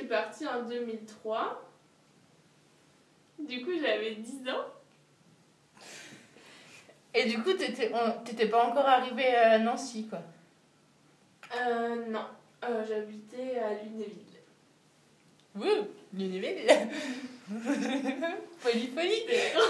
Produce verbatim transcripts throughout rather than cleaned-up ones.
partie en deux mille trois. Du coup, j'avais dix ans. Et du coup, t'étais, on, t'étais pas encore arrivée à Nancy, quoi. Euh, non. Euh, j'habitais à Lunéville. Oui, Lunéville. Folie, folie.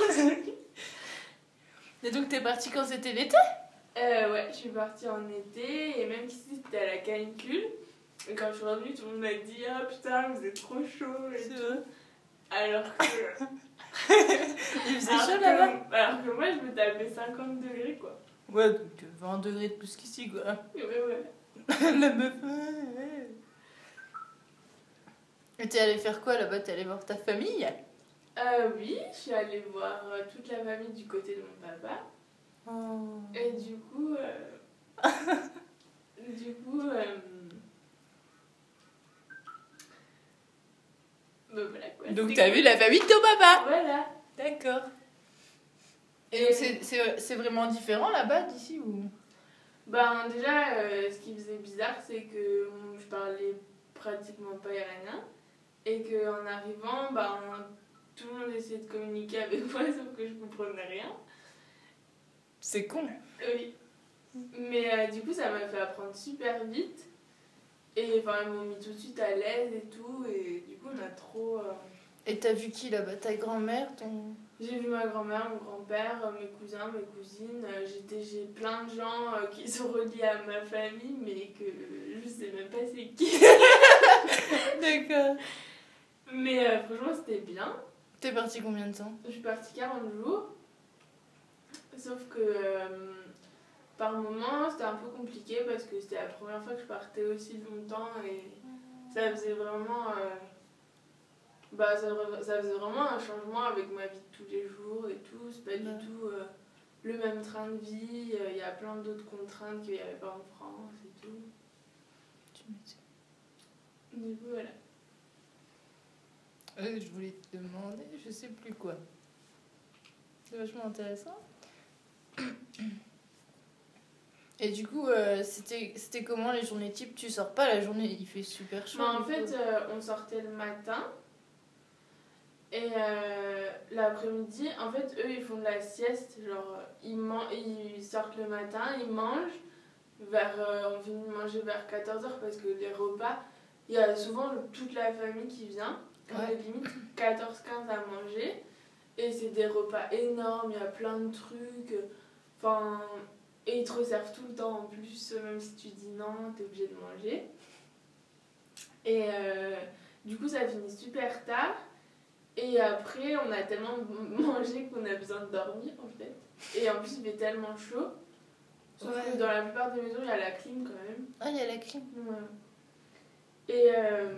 Et donc, t'es partie quand c'était l'été? Euh, ouais, je suis partie en été, et même ici, c'était à la canicule. Et quand je suis revenue, tout le monde m'a dit « Ah putain, vous êtes trop chaud » et tout. Alors que... Il faisait alors chaud que, là-bas? Alors que moi, je me tapais cinquante degrés, quoi. Ouais, donc vingt degrés de plus qu'ici, quoi. Ouais, ouais. La meuf. Ouais. Et t'es allée faire quoi là-bas? T'es allée voir ta famille? Euh, oui, je suis allée voir euh, toute la famille du côté de mon papa. Oh. Et du coup... Euh... du coup... Euh... Ben voilà, quoi. Donc C'est t'as cool. vu la famille de ton papa? Voilà. D'accord. Et donc c'est, c'est, c'est vraiment différent là-bas d'ici ou? Ben déjà, euh, ce qui faisait bizarre, c'est que je parlais pratiquement pas iranien. Et qu'en arrivant, ben, tout le monde essayait de communiquer avec moi, sauf que je comprenais rien. C'est con. Oui. Mais euh, du coup, ça m'a fait apprendre super vite. Et enfin, ils m'ont mis tout de suite à l'aise et tout. Et du coup, on a trop... Euh... Et t'as vu qui là-bas? Ta grand-mère, ton... J'ai vu ma grand-mère, mon grand-père, euh, mes cousins, mes cousines. Euh, j'étais, j'ai plein de gens euh, qui sont reliés à ma famille, mais que je sais même pas c'est qui. D'accord. Mais euh, franchement, c'était bien. T'es partie combien de temps? Je suis partie quarante jours. Sauf que euh, par moments, c'était un peu compliqué parce que c'était la première fois que je partais aussi longtemps et ça faisait vraiment... Euh, bah, ça, ça faisait vraiment un changement avec ma vie de tous les jours et tout. C'est pas ouais. du tout euh, le même train de vie. Il y a plein d'autres contraintes qu'il n'y avait pas en France et tout. Tu m'étonnes. Du coup, voilà. Euh, je voulais te demander, je sais plus quoi. C'est vachement intéressant. Et du coup, euh, c'était, c'était comment les journées types? Tu sors pas la journée, il fait super chaud. Bah, en fait, euh, on sortait le matin. Et euh, l'après-midi, en fait, eux, ils font de la sieste. Genre, ils, man- ils sortent le matin, ils mangent. Vers, euh, on finit de manger vers quatorze heures parce que les repas, il y a souvent toute la famille qui vient. On Ouais. est limite quatorze quinze à manger. Et c'est des repas énormes, il y a plein de trucs. Enfin, et ils te resservent tout le temps en plus, même si tu dis non, t'es obligé de manger. Et euh, du coup, ça finit super tard. Et après, on a tellement mangé qu'on a besoin de dormir en fait. Et en plus, il fait tellement chaud. Sauf ouais. que dans la plupart des maisons, il y a la clim quand même. Ah, il y a la clim. Ouais. Et euh,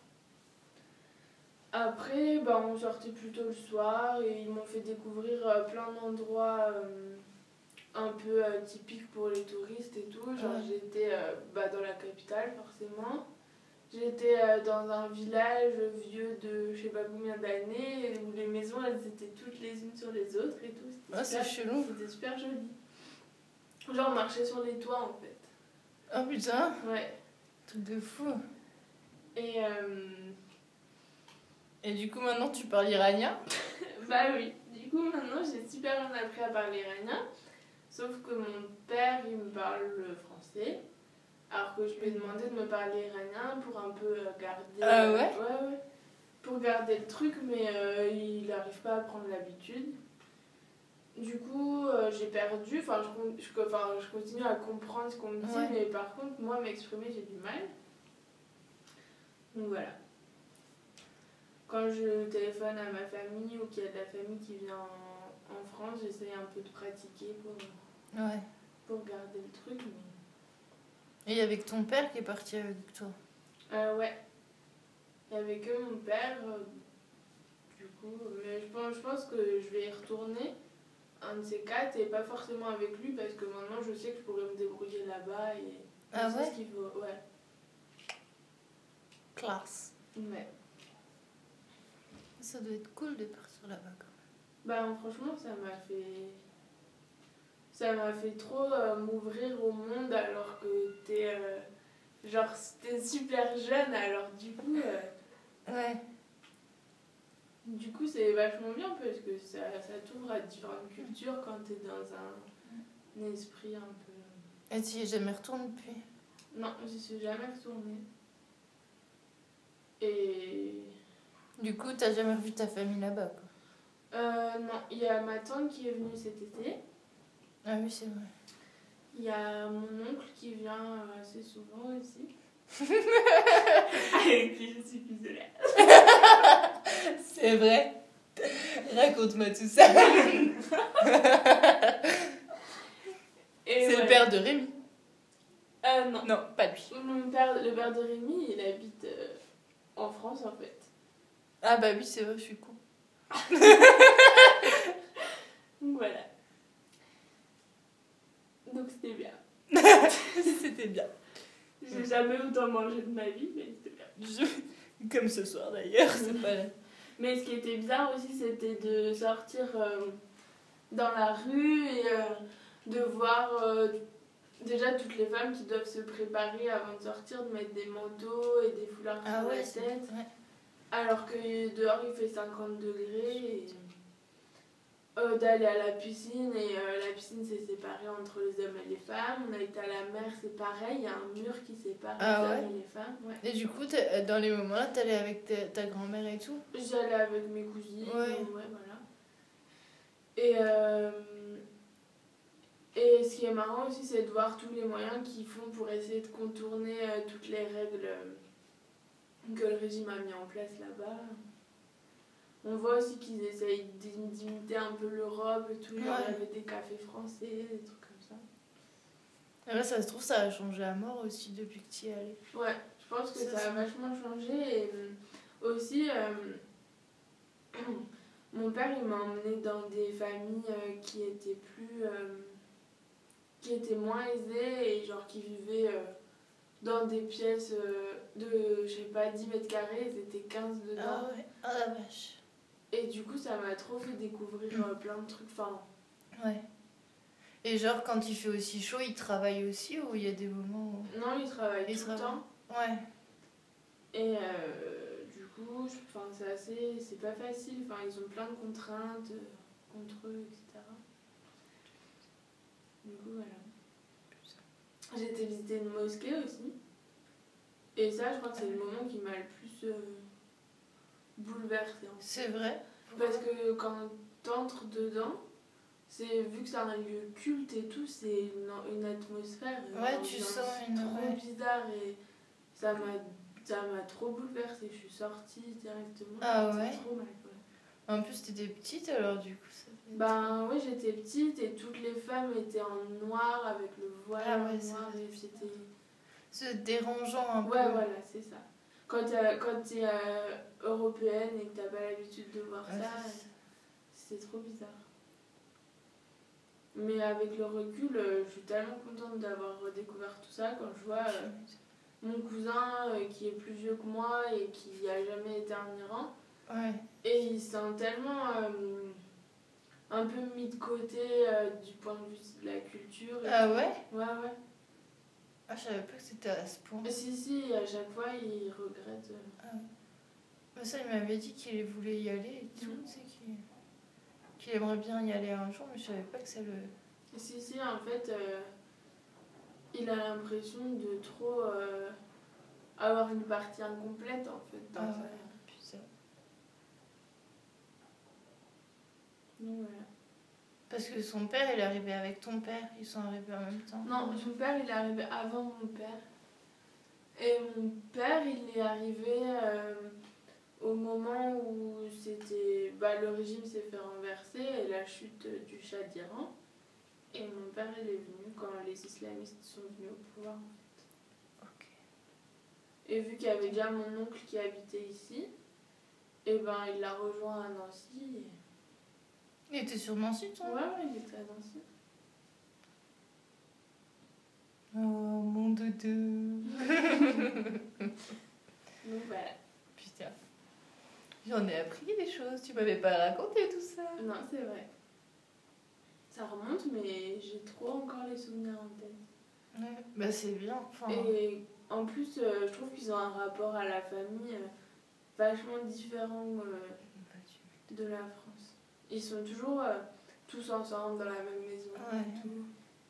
après, bah, on sortait plutôt le soir et ils m'ont fait découvrir euh, plein d'endroits euh, un peu euh, typiques pour les touristes et tout. Genre, ouais. J'étais euh, bah, dans la capitale forcément. J'étais euh, dans un village vieux de je sais pas combien d'années où les maisons elles étaient toutes les unes sur les autres et tout. Ah, c'est chelou. C'était super joli. Genre on marchait sur les toits en fait. Oh putain. Ouais. Truc de fou. Et euh... Et du coup maintenant tu parles iranien? Bah oui. Du coup maintenant j'ai super bien appris à parler iranien. Sauf que mon père il me parle le français. Alors que je lui ai demandé de me parler iranien pour un peu garder... Ah ouais? Ouais, ouais. Pour garder le truc, mais euh, il n'arrive pas à prendre l'habitude. Du coup, euh, j'ai perdu. Enfin je, je, enfin, je continue à comprendre ce qu'on me dit, ouais. Mais par contre, moi, m'exprimer, j'ai du mal. Donc voilà. Quand je téléphone à ma famille ou qu'il y a de la famille qui vient en, en France, j'essaye un peu de pratiquer pour, ouais. pour garder le truc. Mais... Et avec ton père qui est parti avec toi? Euh, ouais. Il y avait que mon père, euh, du coup. Mais je pense, je pense que je vais y retourner, un de ces quatre, et pas forcément avec lui, parce que maintenant je sais que je pourrais me débrouiller là-bas. Et ah ouais? Ce qu'il faut. Ouais. Classe. Ouais. Ça doit être cool de partir là-bas quand même. Bah franchement, ça m'a fait... Ça m'a fait trop euh, m'ouvrir au monde alors que t'es... Euh, genre, t'es super jeune, alors du coup... Euh, Ouais. Du coup, c'est vachement bien parce que ça, ça t'ouvre à différentes cultures quand t'es dans un, un esprit un peu... Et tu y es jamais retourné depuis? Non, j'y suis jamais retournée. Et... Du coup, t'as jamais revu ta famille là-bas, quoi? Euh, non, il y a ma tante qui est venue cet été. Ah oui, c'est vrai. Il y a mon oncle qui vient assez souvent aussi. Avec qui je suis isolée. C'est vrai. Raconte-moi tout ça. Et c'est ouais. le père de Rémi. Euh, non. Non, pas lui. Mon père, le père de Rémi, il habite euh, en France en fait. Ah bah oui, c'est vrai, je suis con. Voilà. Donc c'était bien. C'était bien. J'ai jamais autant mangé de ma vie, mais c'était bien. Je... Comme ce soir d'ailleurs, c'est pas... Mais ce qui était bizarre aussi, c'était de sortir euh, dans la rue et euh, de voir euh, déjà toutes les femmes qui doivent se préparer avant de sortir, de mettre des manteaux et des foulards ah sur ouais, la tête. Ouais. Alors que dehors il fait cinquante degrés. Et... Euh, d'aller à la piscine et euh, la piscine c'est séparé entre les hommes et les femmes. On a été à la mer, c'est pareil, il y a un mur qui sépare ah les ouais. hommes et les femmes. Ouais. Et du coup, dans les moments-là, t'allais avec ta, ta grand-mère et tout? J'allais avec mes cousines, ouais. Et, ouais, voilà. Et, euh, et ce qui est marrant aussi, c'est de voir tous les moyens qu'ils font pour essayer de contourner euh, toutes les règles euh, que le régime a mis en place là-bas. On voit aussi qu'ils essayent d'imiter un peu l'Europe et tout. Il y ouais. avait des cafés français, des trucs comme ça. Et là, ça se trouve, ça a changé à mort aussi depuis que tu y es allé. Ouais, je pense que ça, ça a vachement changé. Et euh, aussi, euh, mon père, il m'a emmené dans des familles euh, qui étaient plus... Euh, qui étaient moins aisées et genre qui vivaient euh, dans des pièces euh, de, je sais pas, dix mètres carrés. Ils étaient quinze dedans. Ah ouais, ah la vache. Et du coup, ça m'a trop fait découvrir euh, plein de trucs. Enfin... Ouais. Et genre, quand il fait aussi chaud, il travaille aussi ou il y a des moments où... Non, il travaille il tout travaille. le temps. Ouais. Et euh, du coup, je, c'est assez... C'est pas facile. Enfin, ils ont plein de contraintes euh, contre eux, et cetera. Du coup, voilà. J'ai été visiter une mosquée aussi. Et ça, je crois que c'est le moment qui m'a le plus... Euh, bouleversée. C'est vrai. Parce que quand t'entres dedans, c'est, vu que c'est un lieu culte et tout, c'est une, une atmosphère ouais, une tu sens une... trop ouais. bizarre et ça m'a, ça m'a trop bouleversée. Je suis sortie directement. Ah ouais. Trop mal, ouais. En plus, t'étais petite alors du coup. Ça fait... Ben oui, j'étais petite et toutes les femmes étaient en noir avec le voile ah, ouais, noir et c'était... C'est dérangeant un ouais, peu. Ouais, voilà, c'est ça. Quand t'es, quand t'es euh, européenne et que t'as pas l'habitude de voir ouais, ça, c'est... c'est trop bizarre. Mais avec le recul, euh, je suis tellement contente d'avoir redécouvert tout ça quand je vois euh, mon cousin euh, qui est plus vieux que moi et qui a jamais été en Iran. Ouais. Et il s'est tellement euh, un peu mis de côté euh, du point de vue de la culture. Et ah tout. ouais. Ouais, ouais. Ah, je savais pas que c'était à ce point. Si, si, à chaque fois, il regrette. Euh... Ah. Bah, ça, il m'avait dit qu'il voulait y aller et tout, Mmh. tu sais, qu'il... qu'il aimerait bien y aller un jour, mais je savais pas que ça le... Si, si, en fait, euh, il a l'impression de trop euh, avoir une partie incomplète, en fait, dans ah, sa... ouais. Putain. Donc, voilà. Parce que son père, il est arrivé avec ton père, ils sont arrivés en même temps. Non, son père, il est arrivé avant mon père. Et mon père, il est arrivé euh, au moment où c'était, bah, le régime s'est fait renverser et la chute du Shah d'Iran. Et mon père, il est venu quand les islamistes sont venus au pouvoir, en fait. Ok. Et vu qu'il y avait déjà mon oncle qui habitait ici, et ben il l'a rejoint à Nancy. Et... il était sur Nancy, toi? Ouais, ouais, il était à Nancy. Oh, mon doudou. Donc voilà. Putain. J'en ai appris des choses, tu m'avais pas raconté tout ça. Non, c'est vrai. Ça remonte, mais j'ai trop encore les souvenirs en tête. Ouais, bah c'est bien. Enfin... Et en plus, euh, je trouve qu'ils ont un rapport à la famille. Euh, vachement différent euh, de la France. Ils sont toujours euh, tous ensemble dans la même maison Ouais. et tout.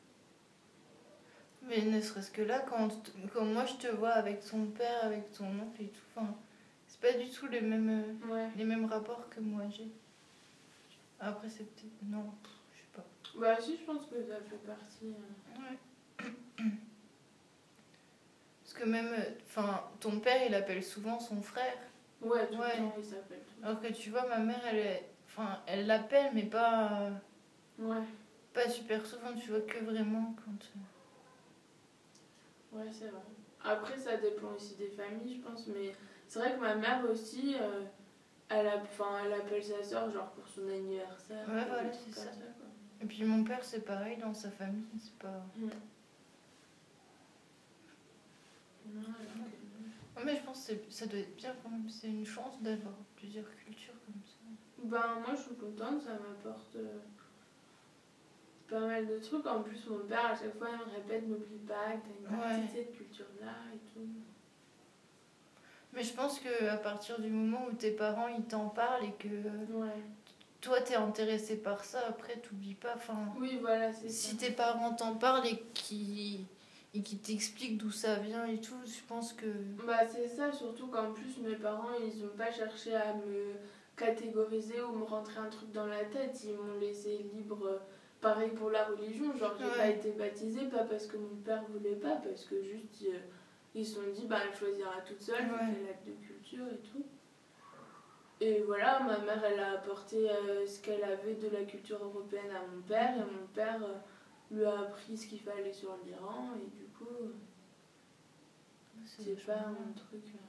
Mais ne serait-ce que là, quand, quand moi je te vois avec ton père, avec ton oncle et tout, enfin, c'est pas du tout les mêmes, euh, Ouais. les mêmes rapports que moi j'ai. Après, c'est peut-être. Non, pff, je sais pas. Bah si, je pense que ça fait partie. euh. Ouais. Parce que même. Enfin, ton père, il appelle souvent son frère. Ouais, tout Ouais. le temps, ils s'appellent tout. Alors que tu vois, ma mère, elle est. Enfin, elle l'appelle, mais pas. Ouais, Pas super souvent, tu vois, que vraiment quand. ouais, c'est vrai. Après, ça dépend aussi des familles, je pense, mais c'est vrai que ma mère aussi, euh, elle, a, enfin, elle appelle sa soeur genre pour son anniversaire. Ouais, ou voilà, des trucs c'est comme ça. quoi. Et puis mon père, c'est pareil, dans sa famille, c'est pas. Mm. Ouais, ok. Non, mais je pense que c'est- ça doit être bien quand même, c'est une chance d'avoir plusieurs cultures comme ça. Ben, moi, je suis contente, ça m'apporte euh, pas mal de trucs. En plus, mon père, à chaque fois, il me répète n'oublie pas que t'as une partie Ouais. de cette culture-là et tout. Mais je pense qu'à partir du moment où tes parents ils t'en parlent et que Ouais. toi t'es intéressé par ça, après t'oublies pas. Enfin, Oui, voilà, c'est si ça. tes parents t'en parlent et qui et qui t'expliquent d'où ça vient et tout, je pense que. Bah, c'est ça, surtout qu'en plus, mes parents, ils ont pas cherché à me catégoriser ou me rentrer un truc dans la tête. Ils m'ont laissé libre. euh, Pareil pour la religion, genre j'ai Ouais. pas été baptisée, pas parce que mon père voulait pas, parce que juste euh, ils se sont dit bah elle choisira toute seule, vu Ouais. qu'elle a de culture et tout. Et voilà, ma mère elle a apporté euh, ce qu'elle avait de la culture européenne à mon père, et mon père euh, lui a appris ce qu'il fallait sur l'Iran, et du coup euh, c'est pas vachement mon bien. truc. euh.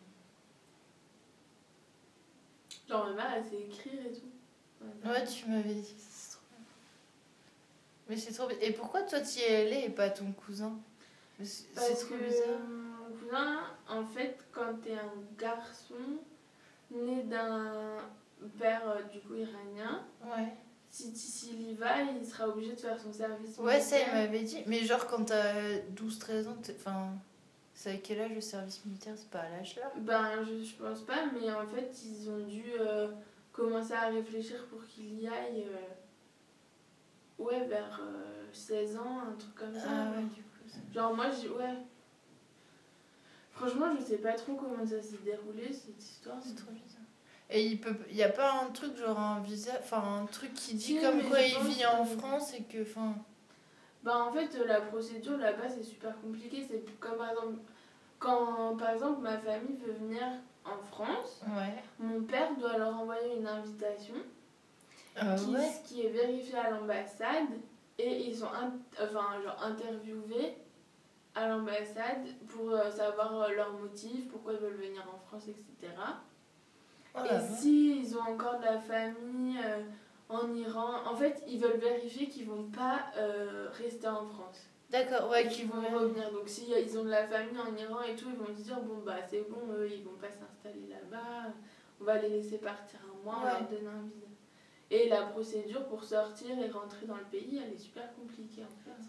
Genre ma mère elle sait écrire et tout. Ouais, tu m'avais dit, c'est trop bien. Mais c'est trop bien. Et pourquoi toi tu y es allé et pas ton cousin? C'est c'est Parce trop que bizarre. mon cousin, en fait, quand t'es un garçon né d'un père euh, du coup iranien, Ouais. si s'il y va, il sera obligé de faire son service Ouais, ça il militaire. m'avait dit. Mais genre quand t'as douze treize ans, t'es- enfin. C'est à quel âge le service militaire? C'est pas à l'âge là? Ben, je, je pense pas, mais en fait, ils ont dû euh, commencer à réfléchir pour qu'il y aille, euh, ouais, vers euh, seize ans, un truc comme ça. Ah ouais, genre. du coup. ça- Genre, moi, j'ai, ouais. Franchement, je sais pas trop comment ça s'est déroulé, cette histoire. C'est trop bizarre. Et il peut, il y a pas un truc genre un visa, enfin un truc qui dit Si, comme mais quoi je il pense vit en que- France et que, enfin. Bah en fait euh, la procédure là-bas c'est super compliqué. C'est comme par exemple quand par exemple ma famille veut venir en France, Ouais. mon père doit leur envoyer une invitation Ah qui, ouais. qui est vérifiée à l'ambassade et ils sont in- enfin, genre, interviewés à l'ambassade pour euh, savoir euh, leurs motifs, pourquoi ils veulent venir en France, et cetera. Oh Et là là. si ils ont encore de la famille euh, en Iran, en fait ils veulent vérifier qu'ils vont pas euh, rester en France. D'accord, ouais, Et qui qu'ils vont vont. revenir. Donc si ils ont de la famille en Iran et tout, ils vont se dire bon bah c'est bon, eux ils vont pas s'installer là-bas, on va les laisser partir un mois, on Ouais. leur donne un visa. Et la procédure pour sortir et rentrer dans le pays, elle est super compliquée en fait.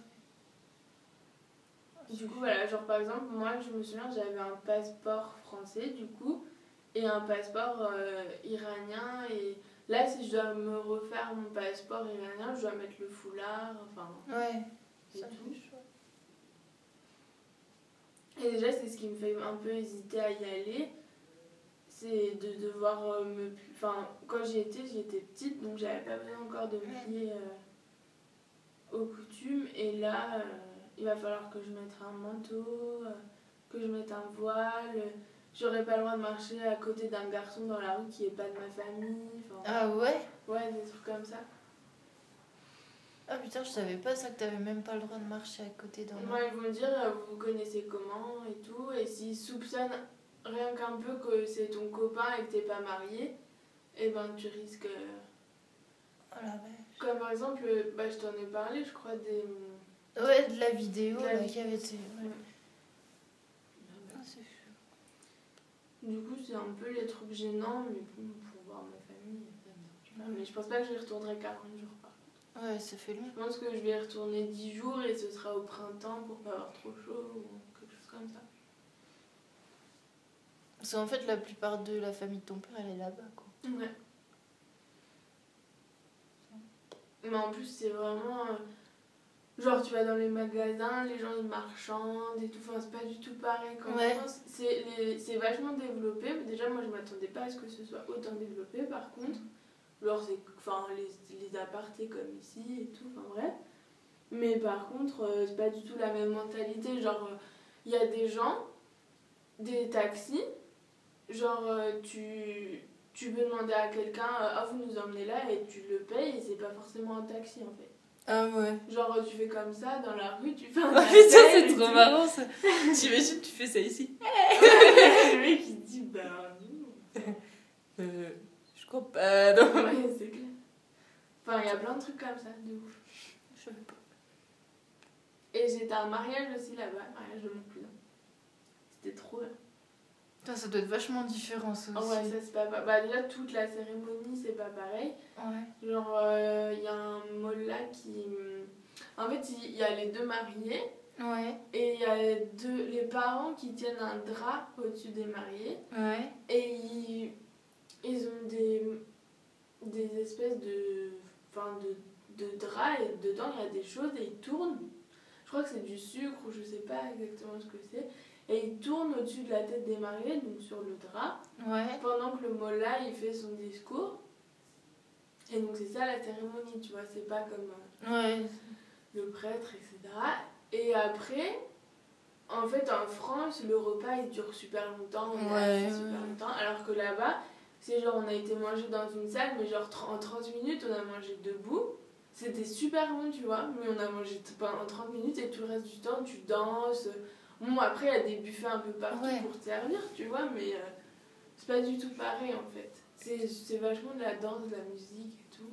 Du coup voilà, genre par exemple moi je me souviens j'avais un passeport français du coup et un passeport euh, iranien et là si je dois me refaire mon passeport iranien je dois mettre le foulard, enfin Ouais. et Ça tout. fait chaud. Et déjà, c'est ce qui me fait un peu hésiter à y aller. C'est de devoir euh, me. Enfin, quand j'y étais, j'y étais petite, donc j'avais pas besoin encore de me plier euh, aux coutumes. Et là, euh, il va falloir que je mette un manteau, euh, que je mette un voile. J'aurais pas le droit de marcher à côté d'un garçon dans la rue qui est pas de ma famille. Enfin, Ah ouais. ouais, des trucs comme ça. Ah putain, je savais pas ça que t'avais même pas le droit de marcher à côté d'un. Moi, ils vont me dire, euh, vous vous connaissez comment et tout. Et s'ils soupçonnent rien qu'un peu que c'est ton copain et que t'es pas marié, et ben tu risques. euh, Oh la vache. Comme par exemple, euh, bah, je t'en ai parlé, je crois, des. Ouais, de la vidéo De la là, vidéo. qui avait été. Ouais. Ouais. Ah, c'est chaud. Du coup, c'est un peu les trucs gênants, mais bon, pour voir ma famille, ça me dérange pas. Mais je pense pas que j'y retournerai quarante jours par contre. Ouais, ça fait long. Je pense que je vais y retourner dix jours et ce sera au printemps pour pas avoir trop chaud ou quelque chose comme ça. Parce qu'en fait, la plupart de la famille de ton père, elle est là-bas, quoi. Ouais. Mais en plus, c'est vraiment... euh, Genre, tu vas dans les magasins, les gens ils marchandent et tout. Enfin, c'est pas du tout pareil qu'en Ouais. France. C'est, les... c'est vachement développé. Mais déjà, moi, je m'attendais pas à ce que ce soit autant développé. Par contre, genre, c'est enfin, les, les apartés comme ici et tout. Enfin, bref. Mais par contre, euh, c'est pas du tout la même mentalité. Genre, il euh, y a des gens, des taxis. Genre, euh, tu, tu peux demander à quelqu'un, euh, ah, vous nous emmenez là et tu le payes. Et c'est pas forcément un taxi en fait. Ah ouais. Genre tu fais comme ça dans la rue, tu fais un Oh appel putain, c'est et trop tout. marrant ça. T'imagines, tu fais ça ici. Le mec il dit bah non. Euh, je crois pas, non. Ouais, c'est clair. Enfin, il y a plein de trucs comme ça, de ouf. Je savais pas. Et j'étais à un mariage aussi là-bas, mariage de mon cousin. C'était trop bien. Putain, ça doit être vachement différent ça Ah aussi. ouais, ça c'est pas pareil. Bah déjà toute la cérémonie c'est pas pareil. Ouais. Genre il euh, y a un mollah qui... En fait il y, y a les deux mariés. Ouais. Et il y a deux, les parents qui tiennent un drap au-dessus des mariés. Ouais. Et ils, ils ont des, des espèces de, enfin de, de draps et dedans il y a des choses et ils tournent. Je crois que c'est du sucre ou je sais pas exactement ce que c'est. Et ils tournent au-dessus de la tête des mariés, donc sur le drap, Ouais. pendant que le mollah il fait son discours. Et donc c'est ça la cérémonie, tu vois, c'est pas comme euh, Ouais. le prêtre, et cetera. Et après, en fait, en France, le repas il dure super longtemps, on est Ouais, assis super ouais. longtemps, alors que là-bas, c'est genre on a été manger dans une salle, mais genre en trente minutes on a mangé debout. C'était super bon, tu vois, mais on a mangé pendant trente minutes et tout le reste du temps tu danses. Bon, après il y a des buffets un peu partout Ouais. pour te servir, tu vois, mais euh, c'est pas du tout pareil en fait. C'est, c'est vachement de la danse, de la musique et tout.